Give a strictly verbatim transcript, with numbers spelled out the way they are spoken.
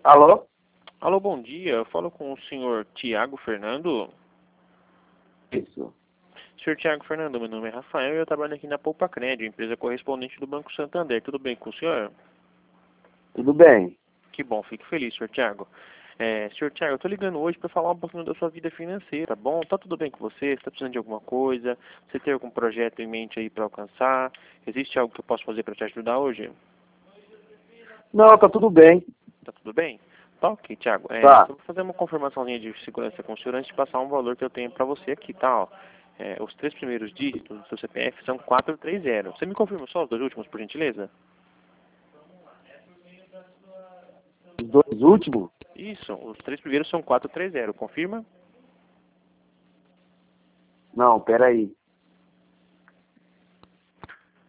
Alô? Alô, bom dia. Eu falo com o senhor Tiago Fernando. Isso. Senhor Tiago Fernando, meu nome é Rafael e eu trabalho aqui na Poupa Crédito, empresa correspondente do Banco Santander. Tudo bem com o senhor? Tudo bem? Que bom, fico feliz, senhor Tiago. É, senhor Tiago, eu tô ligando hoje para falar um pouquinho da sua vida financeira, tá bom? Tá tudo bem com você? Você tá precisando de alguma coisa? Você tem algum projeto em mente aí para alcançar? Existe algo que eu posso fazer para te ajudar hoje? Não, tá tudo bem. Tá tudo bem? Tá ok, Tiago. É, Tá. só vou fazer uma confirmaçãozinha de segurança com o senhor antes de passar um valor que eu tenho para você aqui, tá? Ó. É, os três primeiros dígitos do seu C P F são quatrocentos e trinta. Você me confirma só os dois últimos, por gentileza? Os dois últimos? Isso, os três primeiros são quatrocentos e trinta. Confirma? Não, peraí.